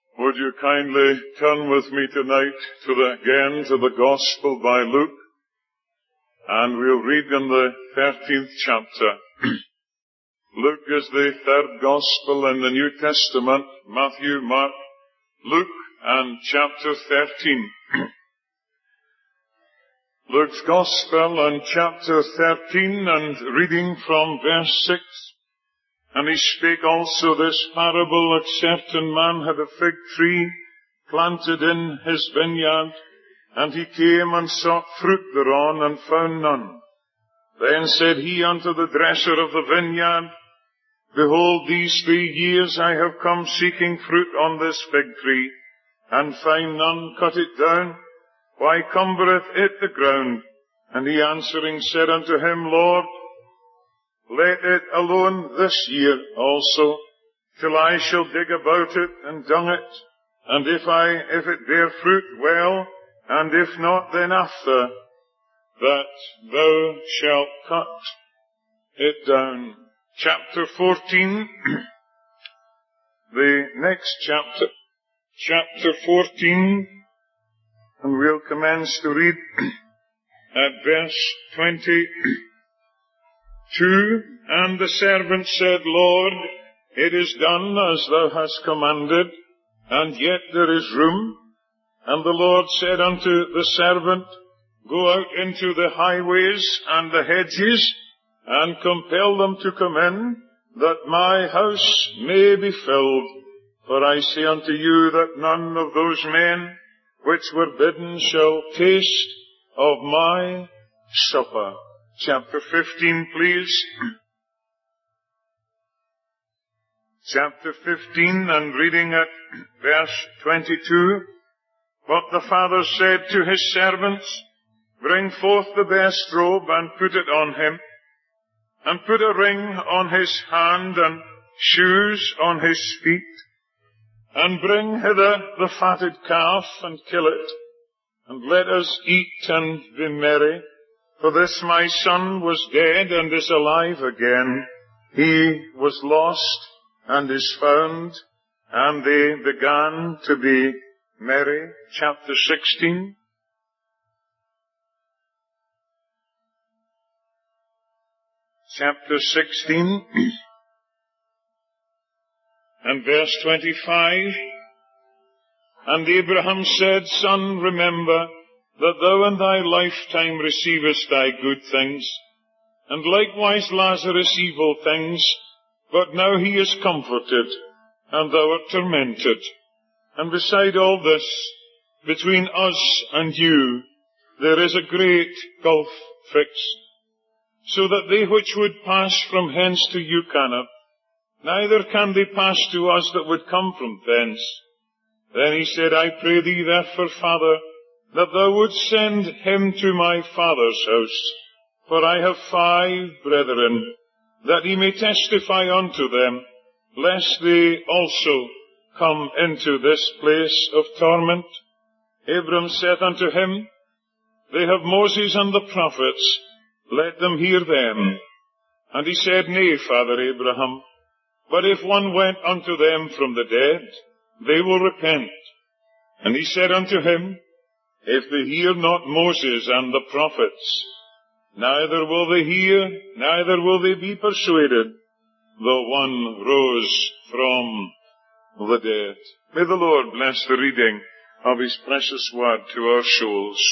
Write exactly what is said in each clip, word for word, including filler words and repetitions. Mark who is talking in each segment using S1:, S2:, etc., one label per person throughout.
S1: Would you kindly turn with me tonight to the, again to the Gospel by Luke, and we'll read in the thirteenth chapter. Luke is the third Gospel in the New Testament: Matthew, Mark, Luke, and chapter thirteen. Luke's Gospel and chapter thirteen, and reading from verse six. And he spake also this parable: a certain man had a fig tree planted in his vineyard, and he came and sought fruit thereon, and found none. Then said he unto the dresser of the vineyard, Behold, these three years I have come seeking fruit on this fig tree, and find none. Cut it down. Why cumbereth it the ground? And he answering said unto him, Lord, let it alone this year also, till I shall dig about it and dung it. And if I, if it bear fruit, well, and if not, then after that thou shalt cut it down. Chapter fourteen, the next chapter, chapter fourteen, and we'll commence to read at verse twenty-two. And the servant said, Lord, it is done as thou hast commanded, and yet there is room. And the Lord said unto the servant, Go out into the highways and the hedges, and compel them to come in, that my house may be filled. For I say unto you that none of those men which were bidden shall taste of my supper. Chapter fifteen, please. Chapter fifteen, and reading at verse twenty-two. But the father said to his servants, Bring forth the best robe, and put it on him, and put a ring on his hand, and shoes on his feet, and bring hither the fatted calf, and kill it, and let us eat and be merry. For this my son was dead, and is alive again. He was lost, and is found. And they began to be merry. Chapter sixteen. Chapter sixteen, and verse twenty-five. And Abraham said, Son, remember that thou in thy lifetime receivest thy good things, and likewise Lazarus evil things, but now he is comforted, and thou art tormented. And beside all this, between us and you, there is a great gulf fixed, so that they which would pass from hence to you cannot, neither can they pass to us that would come from thence. Then he said, I pray thee therefore, Father, that thou wouldst send him to my father's house, for I have five brethren, that he may testify unto them, lest they also come into this place of torment. Abram saith unto him, They have Moses and the prophets, let them hear them. And he said, Nay, Father Abraham, but if one went unto them from the dead, they will repent. And he said unto him, If they hear not Moses and the prophets, neither will they hear, neither will they be persuaded, though one rose from the dead. May the Lord bless the reading of his precious word to our souls.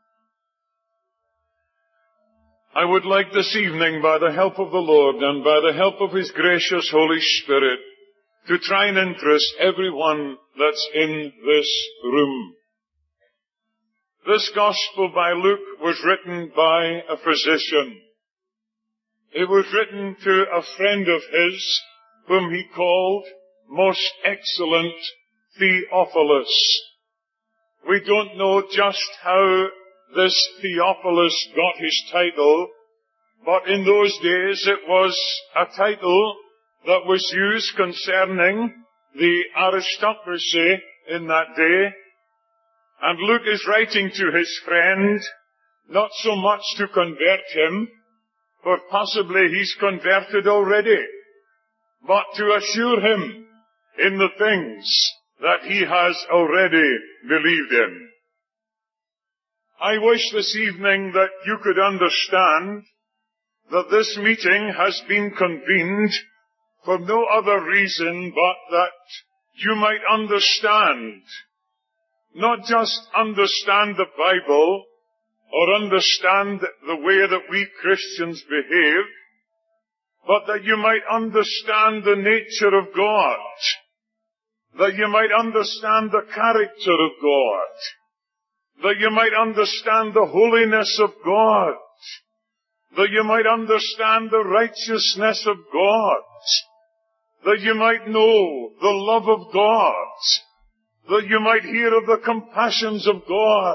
S1: I would like this evening, by the help of the Lord and by the help of his gracious Holy Spirit, to try and interest everyone that's in this room. This Gospel by Luke was written by a physician. It was written to a friend of his, whom he called Most Excellent Theophilus. We don't know just how this Theophilus got his title, but in those days it was a title that was used concerning the aristocracy in that day. And Luke is writing to his friend, not so much to convert him, for possibly he's converted already, but to assure him in the things that he has already believed in. I wish this evening that you could understand that this meeting has been convened for no other reason but that you might understand, not just understand the Bible or understand the way that we Christians behave, but that you might understand the nature of God, that you might understand the character of God, that you might understand the holiness of God, that you might understand the righteousness of God, that you might know the love of God, that you might hear of the compassions of God,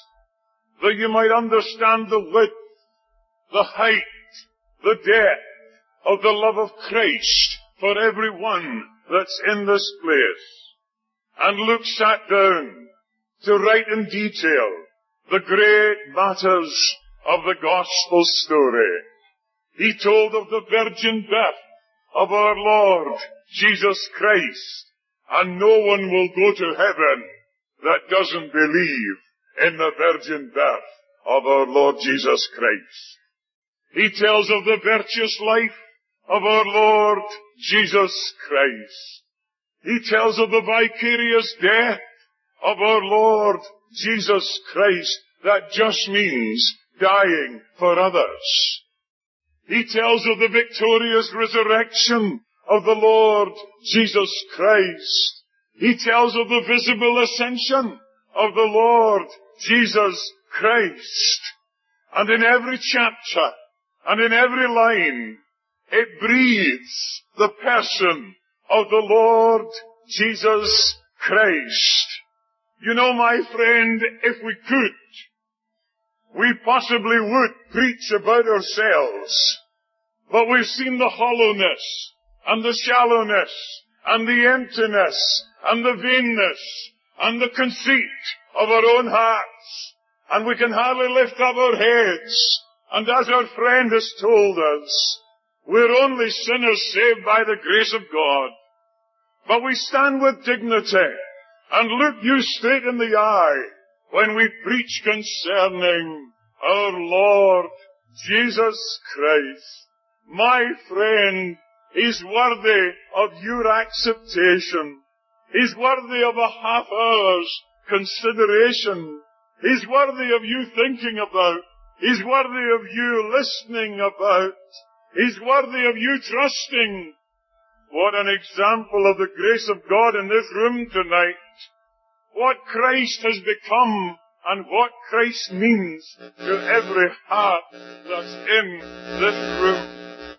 S1: that you might understand the width, the height, the depth of the love of Christ for everyone that's in this place. And Luke sat down to write in detail the great matters of the gospel story. He told of the virgin birth of our Lord Jesus Christ, and no one will go to heaven that doesn't believe in the virgin birth of our Lord Jesus Christ. He tells of the virtuous life of our Lord Jesus Christ. He tells of the vicarious death of our Lord Jesus Christ. That just means dying for others. He tells of the victorious resurrection of the Lord Jesus Christ. He tells of the visible ascension of the Lord Jesus Christ. And in every chapter and in every line, it breathes the person of the Lord Jesus Christ. You know, my friend, if we could, we possibly would preach about ourselves. But we've seen the hollowness and the shallowness and the emptiness and the vainness and the conceit of our own hearts. And we can hardly lift up our heads. And as our friend has told us, we're only sinners saved by the grace of God. But we stand with dignity and look you straight in the eye when we preach concerning our Lord Jesus Christ. My friend, He's worthy of your acceptation. He's worthy of a half hour's consideration. He's worthy of you thinking about. He's worthy of you listening about. He's worthy of you trusting. What an example of the grace of God in this room tonight. What Christ has become and what Christ means to every heart that's in this room.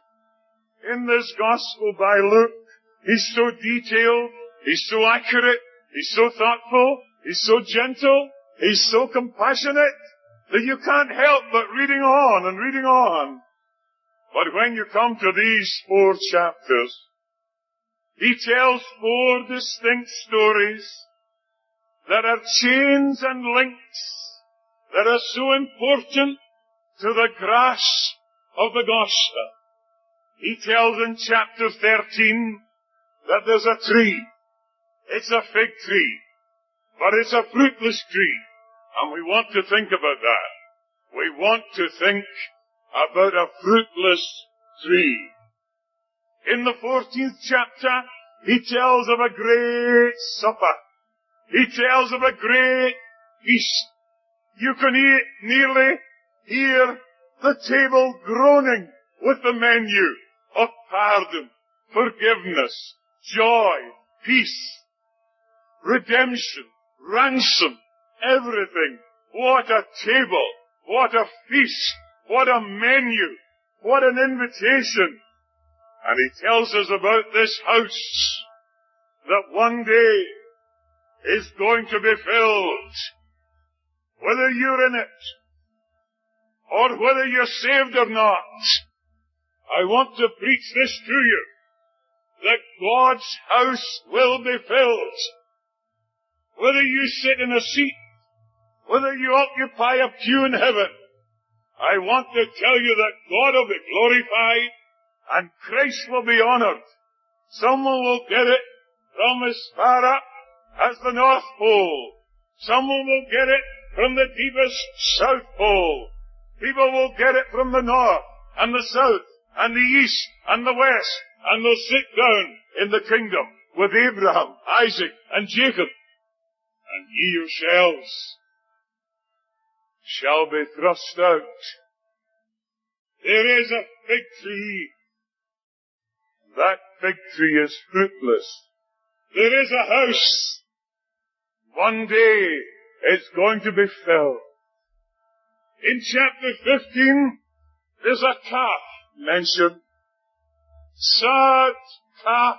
S1: In this gospel by Luke, he's so detailed, he's so accurate, he's so thoughtful, he's so gentle, he's so compassionate that you can't help but reading on and reading on. But when you come to these four chapters, he tells four distinct stories that are chains and links that are so important to the grasp of the gospel. He tells in chapter thirteen that there's a tree. It's a fig tree, but it's a fruitless tree. And we want to think about that. We want to think about a fruitless tree. In the fourteenth chapter, he tells of a great supper. He tells of a great feast. You can e- nearly hear the table groaning with the menu of pardon, forgiveness, joy, peace, redemption, ransom, everything. What a table, what a feast, what a menu, what an invitation. And he tells us about this house that one day is going to be filled. Whether you're in it, or whether you're saved or not, I want to preach this to you, that God's house will be filled. Whether you sit in a seat, whether you occupy a pew in heaven, I want to tell you that God will be glorified and Christ will be honored. Someone will get it from as far up as the North Pole. Someone will get it from the deepest South Pole. People will get it from the North and the South and the East and the West, and they'll sit down in the kingdom with Abraham, Isaac, and Jacob. And ye yourselves shall be thrust out. There is a fig tree. That fig tree is fruitless. There is a house. One day it's going to be filled. In chapter fifteen, there's a calf mentioned. Sad calf.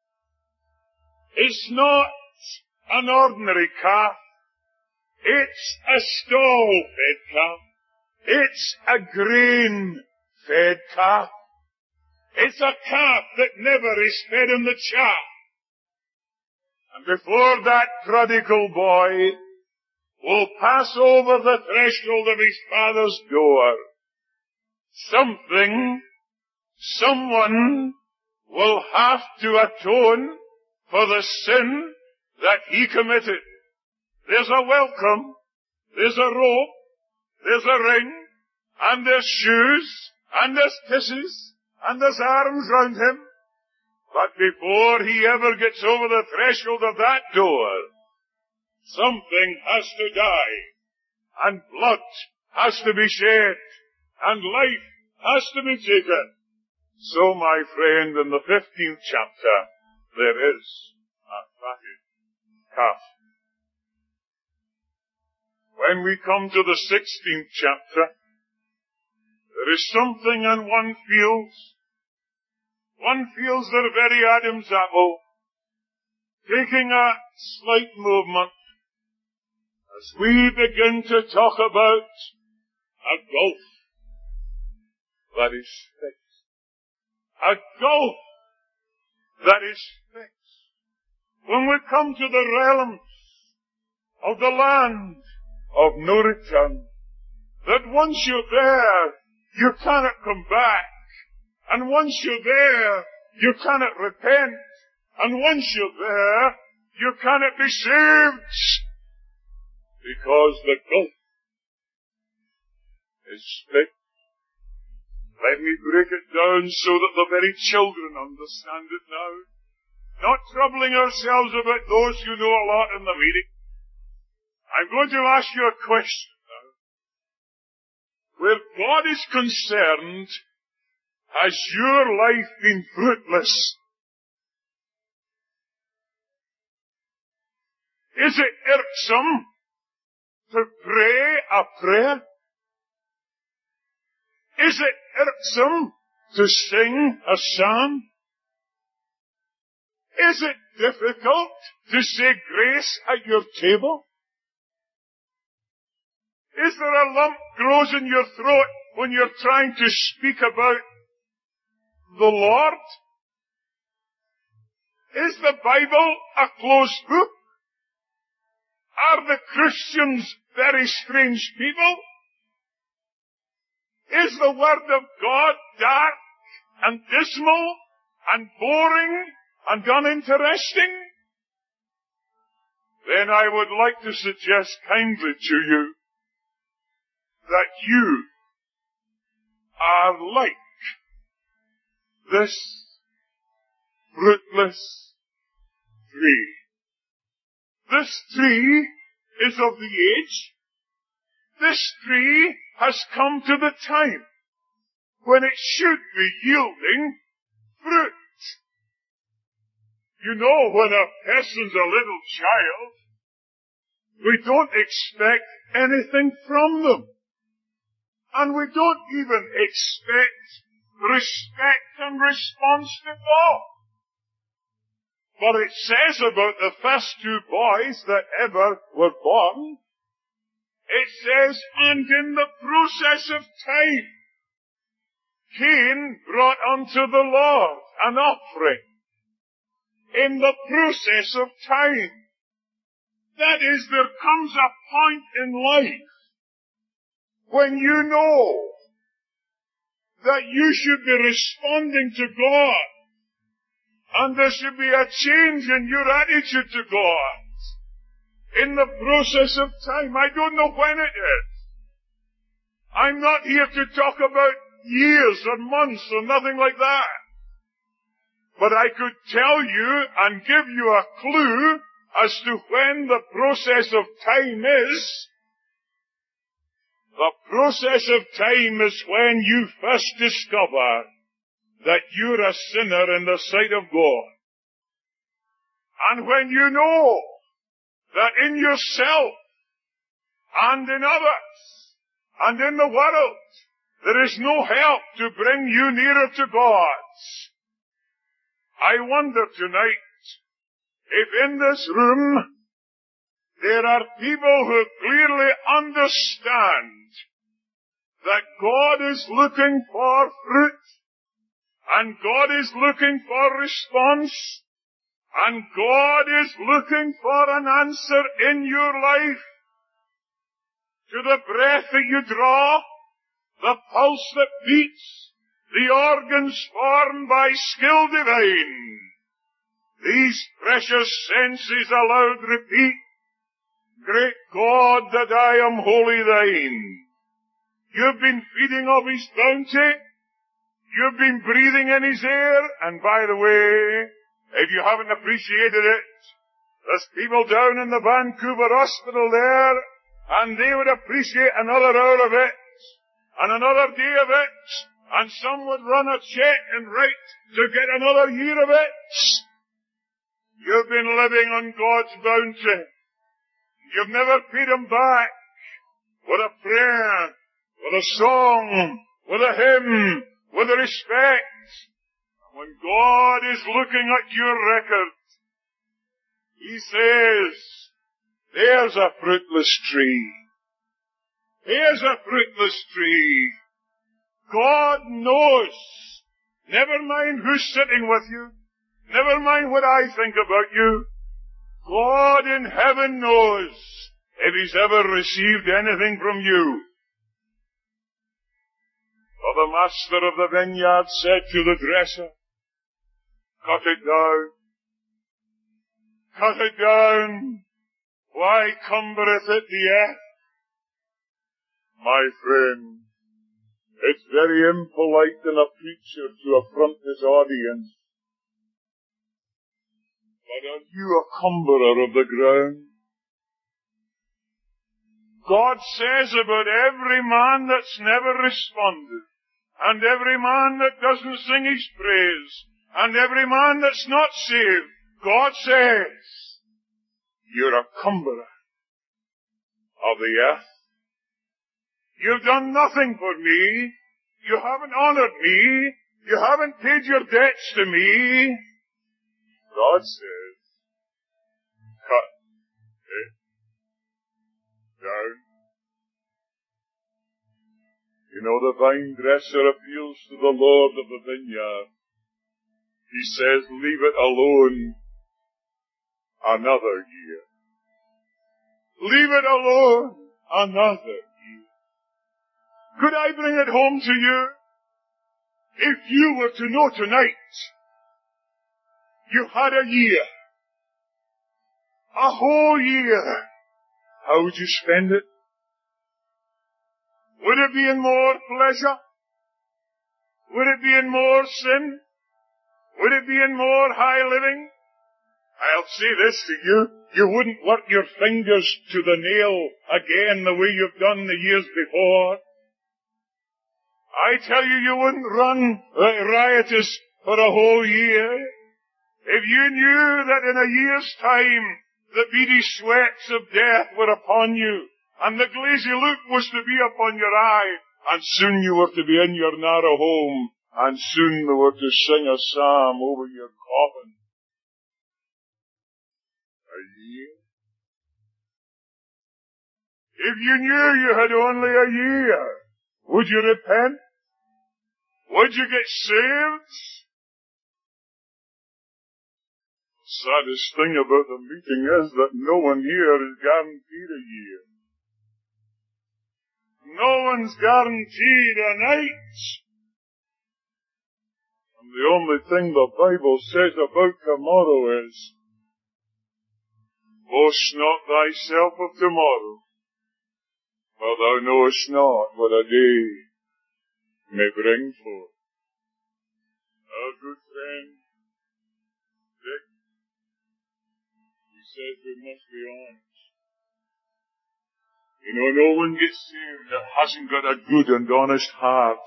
S1: It's not an ordinary calf. It's a stall-fed calf. It's a grain-fed calf. It's a calf that never is fed in the chaff. And before that prodigal boy will pass over the threshold of his father's door, something, someone will have to atone for the sin that he committed. There's a welcome, there's a robe, there's a ring, and there's shoes, and there's kisses, and there's arms round him. But before he ever gets over the threshold of that door, something has to die, and blood has to be shed, and life has to be taken. So, my friend, in the fifteenth chapter, there is a fatted calf. When we come to the sixteenth chapter, there is something, and one feels, one feels their very Adam's apple taking a slight movement as we begin to talk about a gulf that is fixed. A gulf that is fixed. When we come to the realms of the land of no return, that once you're there, you cannot come back. And once you're there, you cannot repent. And once you're there, you cannot be saved. Because the gulf is split. Let me break it down so that the very children understand it now. Not troubling ourselves about those who know a lot in the reading. I'm going to ask you a question now. Where God is concerned, has your life been fruitless? Is it irksome to pray a prayer? Is it irksome to sing a psalm? Is it difficult to say grace at your table? Is there a lump grows in your throat when you're trying to speak about the Lord? Is the Bible a closed book? Are the Christians very strange people? Is the Word of God dark and dismal and boring and uninteresting? Then I would like to suggest kindly to you that you are like this fruitless tree. This tree is of the age. This tree has come to the time when it should be yielding fruit. You know, when a person's a little child, we don't expect anything from them. And we don't even expect respect and response to God. But it says about the first two boys that ever were born, it says, and in the process of time, Cain brought unto the Lord an offering. In the process of time. That is, there comes a point in life when you know that you should be responding to God, and there should be a change in your attitude to God. in the process of time. I don't know when it is. I'm not here to talk about years or months or nothing like that. But I could tell you and give you a clue as to when the process of time is. The process of time is when you first discover that you're a sinner in the sight of God. And when you know that in yourself and in others and in the world there is no help to bring you nearer to God. I wonder tonight if in this room there are people who clearly understand that God is looking for fruit and God is looking for response and God is looking for an answer in your life to the breath that you draw, the pulse that beats, the organs formed by skill divine. These precious senses aloud repeat, great God, that I am wholly thine. You've been feeding of His bounty. You've been breathing in His air. And by the way, if you haven't appreciated it, there's people down in the Vancouver hospital there, and they would appreciate another hour of it, and another day of it, and some would run a check and write to get another year of it. You've been living on God's bounty. You've never paid Him back with a prayer, with a song, with a hymn, with a respect. When God is looking at your record, He says, there's a fruitless tree. Here's a fruitless tree. God knows. Never mind who's sitting with you. Never mind what I think about you. God in heaven knows if He's ever received anything from you. For the master of the vineyard said to the dresser, cut it down. Cut it down. Why cumbereth it the earth? My friend, it's very impolite in a preacher to affront his audience. But are you a cumberer of the ground? God says about every man that's never responded, and every man that doesn't sing His praise, and every man that's not saved, God says, you're a cumberer of the earth. You've done nothing for me. You haven't honored me. You haven't paid your debts to me. God says, cut it down. You know, the vine dresser appeals to the Lord of the vineyard. He says, leave it alone another year. Leave it alone another year. Could I bring it home to you? If you were to know tonight, you had a year, a whole year, how would you spend it? Would it be in more pleasure? Would it be in more sin? Would it be in more high living? I'll say this to you, you wouldn't work your fingers to the nail again the way you've done the years before. I tell you, you wouldn't run riotous for a whole year. If you knew that in a year's time the beady sweats of death were upon you, and the glazy look was to be upon your eye, and soon you were to be in your narrow home, and soon they were to sing a psalm over your coffin. A year? If you knew you had only a year, would you repent? Would you get saved? The saddest thing about the meeting is that no one here is guaranteed a year. No one's guaranteed a night. And the only thing the Bible says about tomorrow is, Boast not thyself of tomorrow, for thou knowest not what a day may bring forth. Our good friend, Dick, he says we must be honest. You know, no one gets saved that hasn't got a good and honest heart.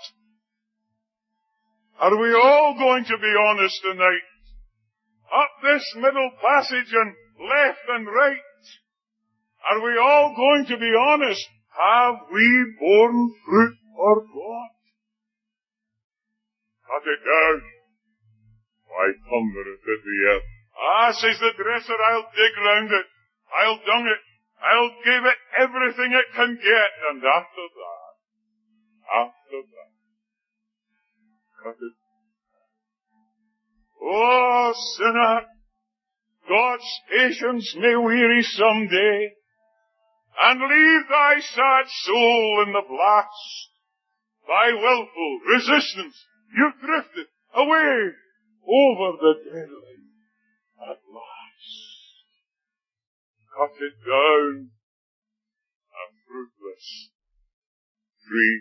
S1: Are we all going to be honest tonight? Up this middle passage and left and right, are we all going to be honest? Have we borne fruit for God? Cut it down. Why cumbereth it the earth? Ah, says the dresser, I'll dig round it. I'll dung it. I'll give it everything it can get. And after that, after that, cut it. Oh, sinner, God's patience may weary some day, and leave thy sad soul in the blast. By willful resistance, you've drifted away over the deadline at last. Cut it down, a fruitless tree.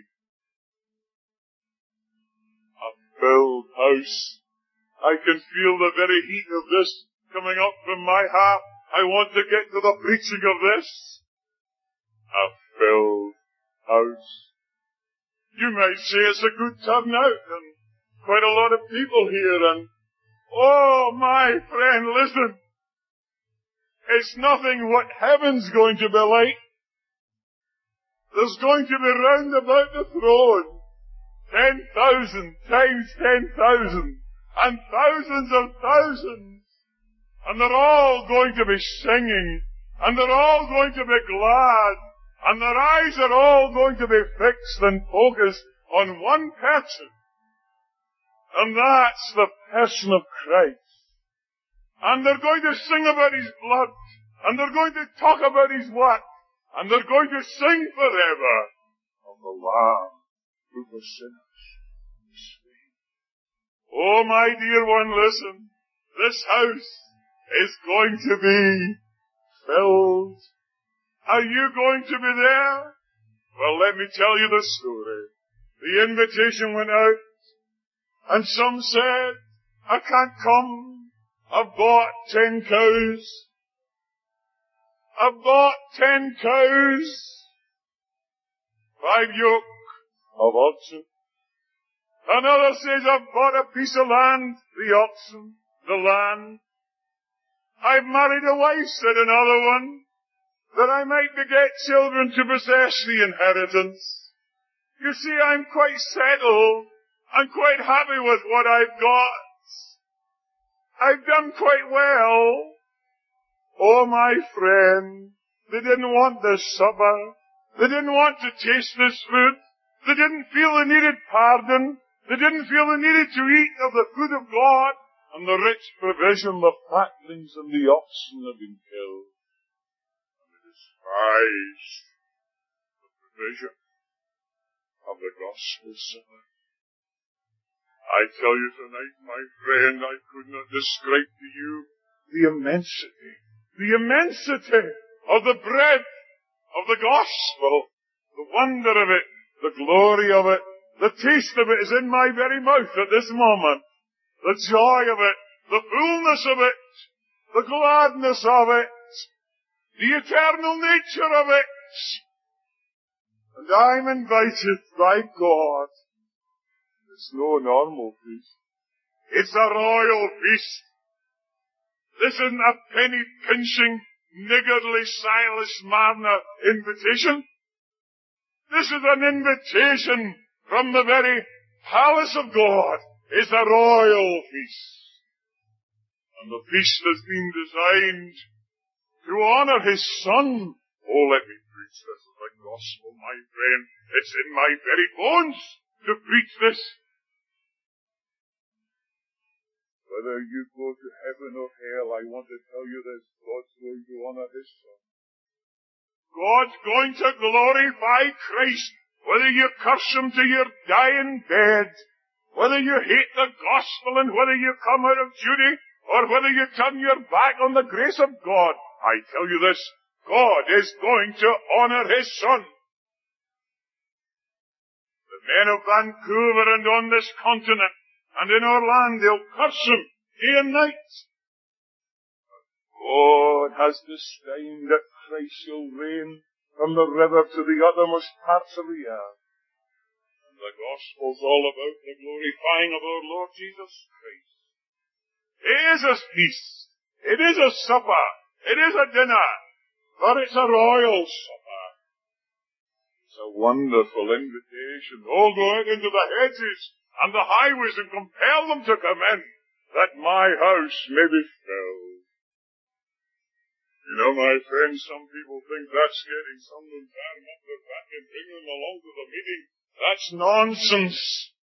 S1: A filled house. I can feel the very heat of this coming up from my heart. I want to get to the preaching of this. A filled house. You might say it's a good turnout and quite a lot of people here, and oh, my friend, listen. It's nothing what heaven's going to be like. There's going to be round about the throne ten thousand times ten thousand and thousands of thousands. And they're all going to be singing, and they're all going to be glad, and their eyes are all going to be fixed and focused on one person. And that's the person of Christ. And they're going to sing about His blood, and they're going to talk about His work, and they're going to sing forever of the Lamb who for sinners was slain. Oh, my dear one, listen. This house is going to be filled. Are you going to be there? Well, let me tell you the story. The invitation went out, and some said, I can't come. I've bought ten cows. I've bought ten cows. Five yoke of oxen. Another says, I've bought a piece of land, the oxen, the land. I've married a wife, said another one, that I might beget children to possess the inheritance. You see, I'm quite settled. I'm quite happy with what I've got. I've done quite well. Oh, my friend, they didn't want this supper. They didn't want to taste this food. They didn't feel they needed pardon. They didn't feel they needed to eat of the food of God and the rich provision, the fatlings and the oxen have been killed. And they despised the provision of the gospel supper. I tell you tonight, my friend, I could not describe to you the immensity, the immensity of the breadth of the gospel, the wonder of it, the glory of it, the taste of it is in my very mouth at this moment. The joy of it, the fullness of it, the gladness of it, the eternal nature of it. And I'm invited by God. It's no normal feast. It's a royal feast. This isn't a penny-pinching, niggardly Silas Marner invitation. This is an invitation from the very palace of God. It's a royal feast. And the feast has been designed to honor His Son. Oh, let me preach this as a gospel, my friend. It's in my very bones to preach this. Whether you go to heaven or hell, I want to tell you this. God's going to honor His Son. God's going to glorify Christ. Whether you curse Him to your dying bed, whether you hate the gospel and whether you come out of duty, or whether you turn your back on the grace of God, I tell you this, God is going to honor His Son. The men of Vancouver and on this continent and in our land, they'll curse Him day and night. God has destined that Christ shall reign from the river to the uttermost parts of the earth. And the gospel's all about the glorifying of our Lord Jesus Christ. It is a feast. It is a supper. It is a dinner. For it's a royal supper. It's a wonderful invitation. Oh, go out into the hedges and the highways and compel them to come in, that my house may be filled. You know, my friends, some people think that's getting someone tearing up their back and bringing them along to the meeting. That's nonsense.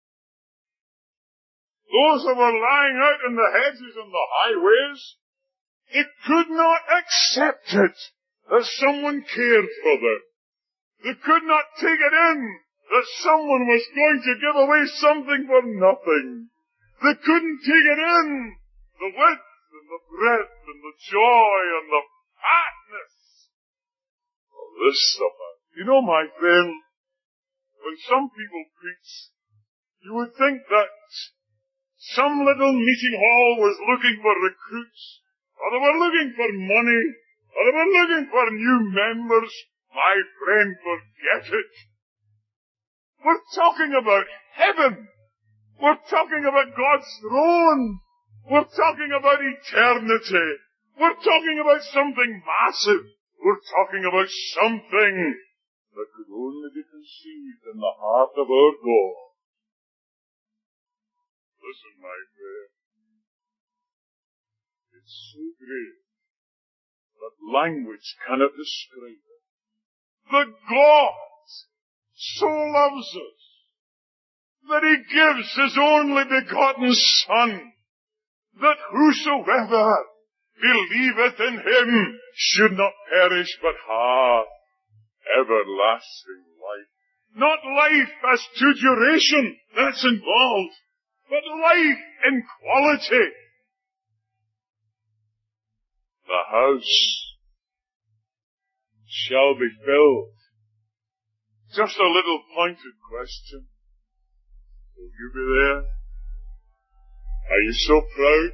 S1: Those that were lying out in the hedges and the highways, they could not accept it that someone cared for them. They could not take it in that someone was going to give away something for nothing. They couldn't take it in, the width and the breadth and the joy and the fatness of this supper. You know, my friend, when some people preach, you would think that some little meeting hall was looking for recruits, or they were looking for money, or they were looking for new members. My friend, forget it. We're talking about heaven. We're talking about God's throne. We're talking about eternity. We're talking about something massive. We're talking about something that could only be conceived in the heart of our God. Listen, my friend. It's so great that language cannot describe it. The God so loves us that He gives His only begotten Son, that whosoever believeth in Him should not perish but have everlasting life. Not life as to duration, that's involved, but life in quality. The house shall be filled. Just a little pointed question. Will you be there? Are you so proud?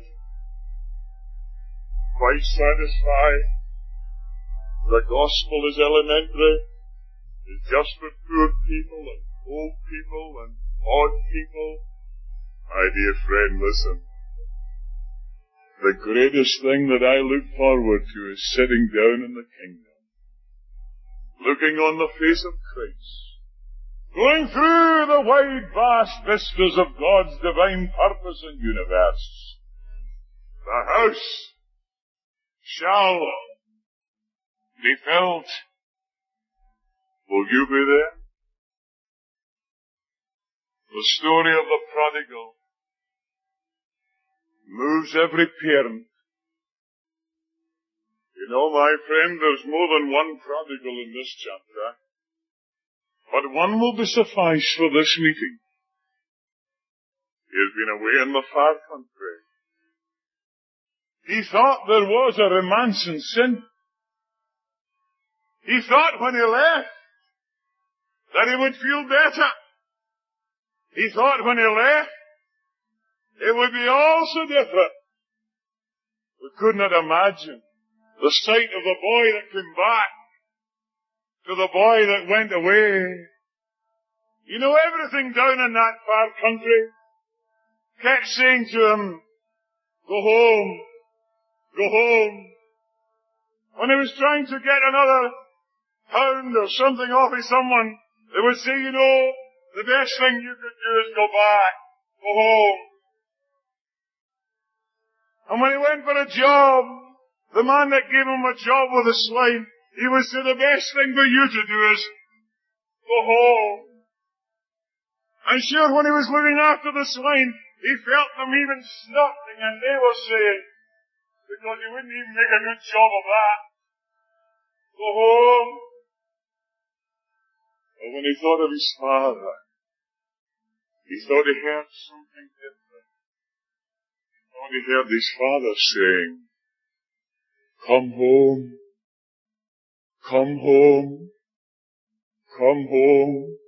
S1: Quite satisfied? The gospel is elementary. It's just for poor people and old people and odd people. My dear friend, listen. The greatest thing that I look forward to is sitting down in the kingdom, looking on the face of Christ, going through the wide, vast vistas of God's divine purpose and universe. The house shall be filled. Will you be there? The story of the prodigal moves every parent. You know, my friend, there's more than one prodigal in this chapter, but one will be suffice for this meeting. He has been away in the far country. He thought there was a romance in sin. He thought when he left that he would feel better. He thought when he left it would be all so different. We could not imagine the sight of the boy that came back to the boy that went away. You know, everything down in that far country kept saying to him, go home, go home. When he was trying to get another pound or something off of someone, they would say, you know, the best thing you could do is go back, go home. And when he went for a job, the man that gave him a job with a swine, he would say, the best thing for you to do is go home. And sure, when he was looking after the swine, he felt them even snorting, and they were saying, because he wouldn't even make a good job of that, go home. But when he thought of his father, he thought he heard something different. He thought he heard his father saying, Come home, come home, come home.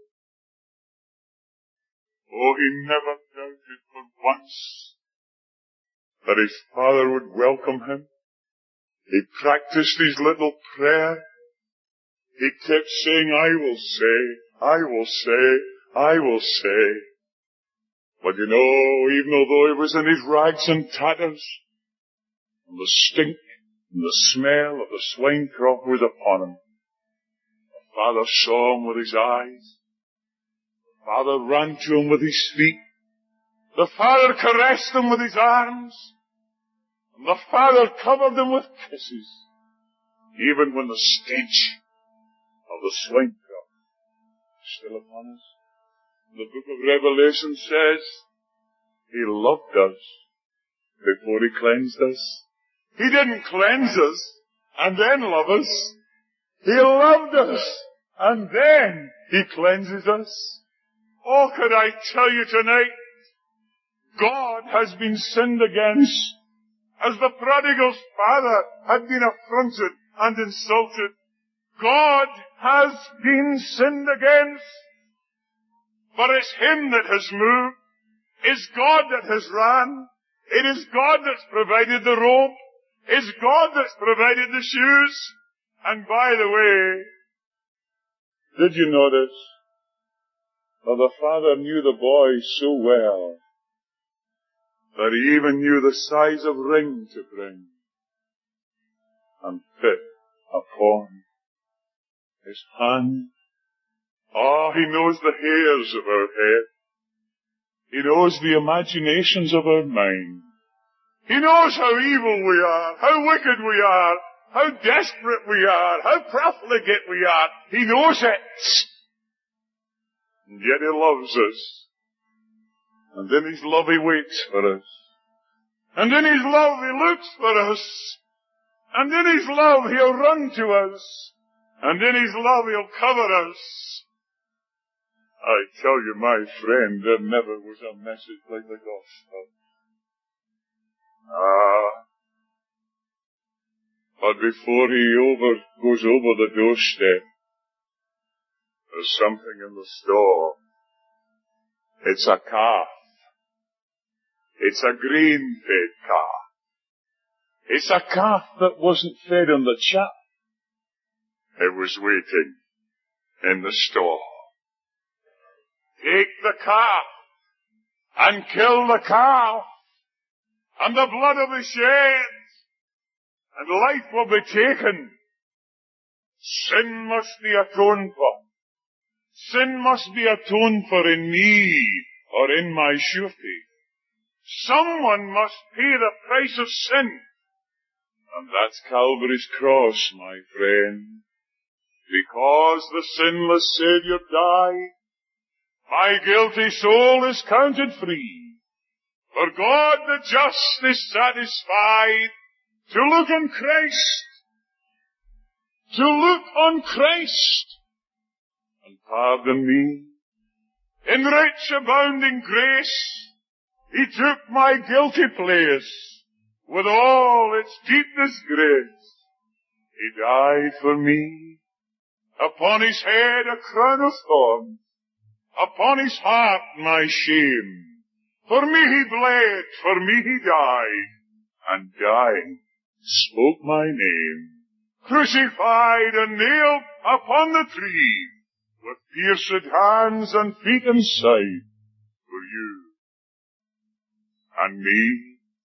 S1: Oh, he never doubted for once that his father would welcome him. He practiced his little prayer. He kept saying, I will say, I will say, I will say. But you know, even although he was in his rags and tatters, and the stink and the smell of the swine crop was upon him, the father saw him with his eyes. The father ran to him with his feet. The father caressed him with his arms. And the father covered him with kisses, even when the stench of the swine crop is still upon us. The book of Revelation says he loved us before he cleansed us. He didn't cleanse us and then love us. He loved us and then he cleanses us. Oh, could I tell you tonight, God has been sinned against. As the prodigal's father had been affronted and insulted, God has been sinned against. But it's him that has moved. It's God that has ran. It is God that's provided the robe. It's God that's provided the shoes. And by the way, did you notice that the father knew the boy so well that he even knew the size of ring to bring and fit upon his hand? Oh, he knows the hairs of our head. He knows the imaginations of our mind. He knows how evil we are, how wicked we are, how desperate we are, how profligate we are. He knows it. And yet he loves us. And in his love he waits for us. And in his love he looks for us. And in his love he'll run to us. And in his love he'll cover us. I tell you, my friend, there never was a message like the gospel. Ah. But before he over, goes over the doorstep, there's something in the store. It's a calf. It's a grain-fed calf. It's a calf that wasn't fed in the chap. It was waiting in the store. Take the calf and kill the calf, and the blood will be shed, and life will be taken. Sin must be atoned for. Sin must be atoned for in me or in my surety. Someone must pay the price of sin. And that's Calvary's cross, my friend. Because the sinless Saviour died, my guilty soul is counted free. For God the just is satisfied to look on Christ, to look on Christ, and pardon me. In rich abounding grace, he took my guilty place with all its deep disgrace. He died for me. Upon his head a crown of thorns, upon his heart my shame. For me he bled, for me he died, and dying spoke my name. Crucified and nailed upon the tree, with pierced hands and feet and side, for you and me.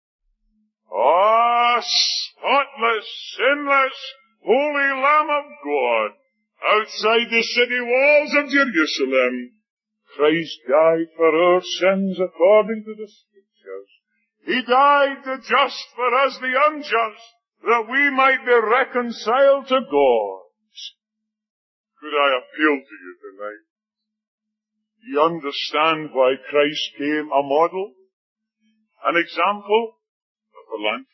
S1: Ah, spotless, sinless, holy Lamb of God, outside the city walls of Jerusalem, Christ died for our sins according to the Scriptures. He died the just for us the unjust, that we might be reconciled to God. Could I appeal to you tonight? Do you understand why Christ came a model, an example, a philanthropist?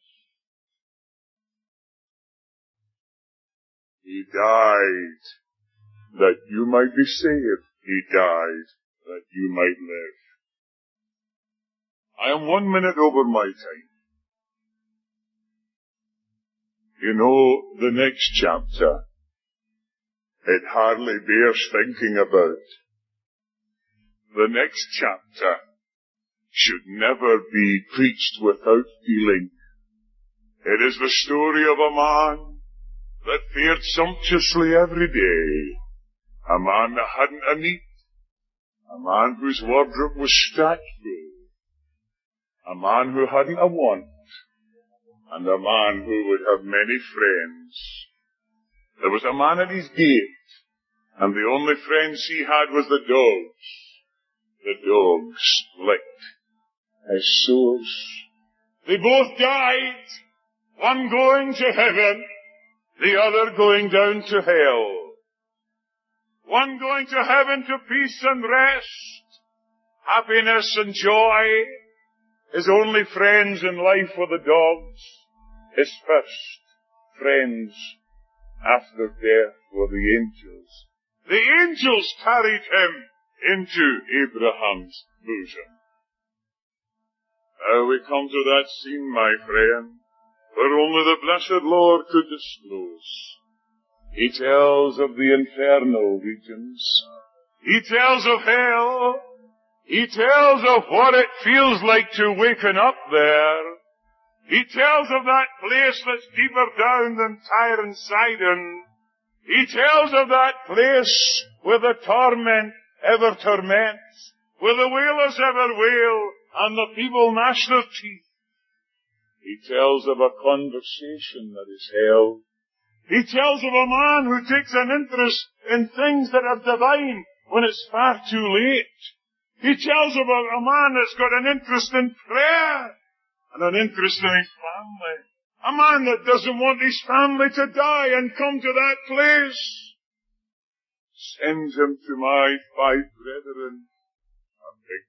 S1: He died that you might be saved. He died that you might live. I am one minute over my time. You know, the next chapter, it hardly bears thinking about. The next chapter should never be preached without feeling. It is the story of a man that fared sumptuously every day, a man that hadn't a need, a man whose wardrobe was stacked full, a man who hadn't a want, and a man who would have many friends. There was a man at his gate, and the only friends he had was the dogs. The dogs licked his sores. They both died, one going to heaven, the other going down to hell. One going to heaven to peace and rest, happiness and joy. His only friends in life were the dogs. His first friends after death were the angels. The angels carried him into Abraham's bosom. Now we come to that scene, my friend, where only the blessed Lord could disclose. He tells of the infernal regions. He tells of hell. He tells of what it feels like to waken up there. He tells of that place that's deeper down than Tyre and Sidon. He tells of that place where the torment ever torments, where the wailers ever wail, and the people gnash their teeth. He tells of a conversation that is held. He tells of a man who takes an interest in things that are divine when it's far too late. He tells of a, a man that's got an interest in prayer and an interest in his family. A man that doesn't want his family to die and come to that place. Send him to my five brethren, a big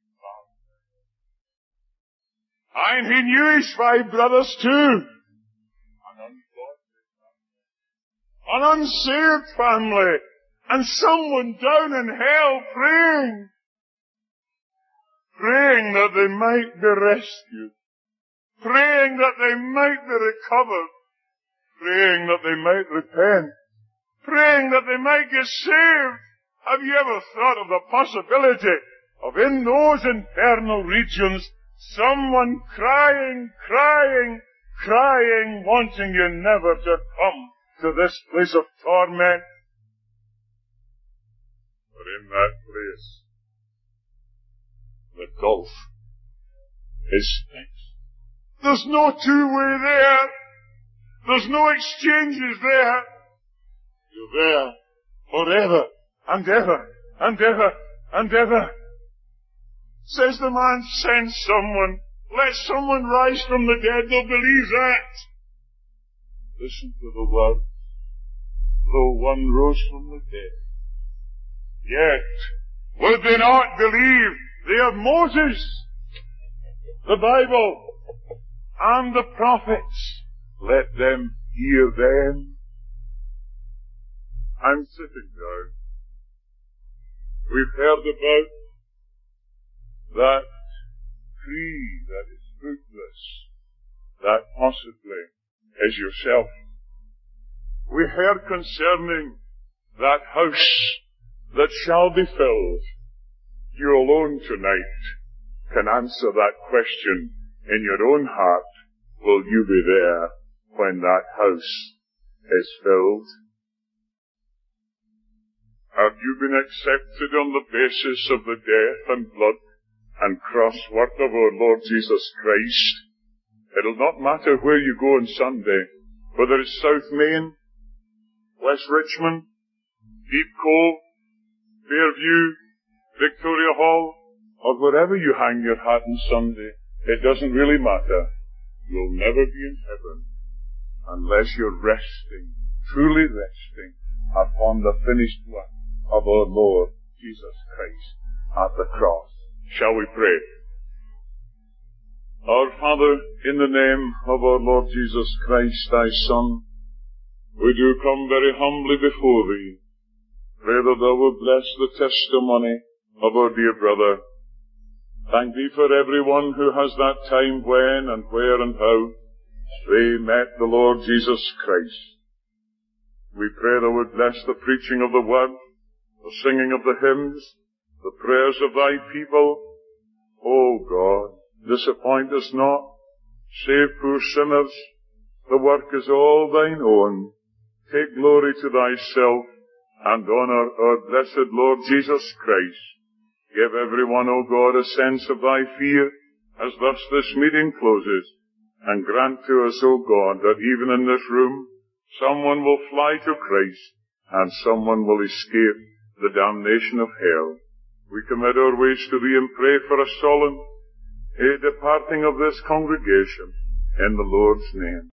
S1: family. And he knew his five brothers too. An unsaved family, and someone down in hell praying, praying that they might be rescued, praying that they might be recovered, praying that they might repent, praying that they might get saved. Have you ever thought of the possibility of in those infernal regions someone crying, crying, crying, wanting you never to come to this place of torment? But in that place, the gulf is fixed. There's no two-way there. There's no exchanges there. You're there forever and ever and ever and ever. Says the man, send someone. Let someone rise from the dead. They'll believe that. Listen to the words. Though one rose from the dead, yet would they not believe they have Moses, the Bible, and the prophets. Let them hear them. I'm sitting down. We've heard about that tree that is fruitless, that possibly is yourself. We heard concerning that house that shall be filled. You alone tonight can answer that question in your own heart. Will you be there when that house is filled? Have you been accepted on the basis of the death and blood and cross work of our Lord Jesus Christ? It'll not matter where you go on Sunday, whether it's South Main, West Richmond, Deep Cove, Fairview, Victoria Hall, or wherever you hang your hat on Sunday. It doesn't really matter. You'll never be in heaven unless you're resting, truly resting, upon the finished work of our Lord Jesus Christ at the cross. Shall we pray? Our Father, in the name of our Lord Jesus Christ, thy Son, we do come very humbly before thee. Pray that thou wilt bless the testimony of our dear brother. Thank thee for everyone who has that time when and where and how they met the Lord Jesus Christ. We pray thou would bless the preaching of the word, the singing of the hymns, the prayers of thy people. O God, disappoint us not. Save poor sinners. The work is all thine own. Take glory to thyself and honor our blessed Lord Jesus Christ. Give everyone, O God, a sense of thy fear as thus this meeting closes. And grant to us, O God, that even in this room, someone will fly to Christ, and someone will escape the damnation of hell. We commit our ways to thee and pray for a solemn a departing of this congregation, in the Lord's name.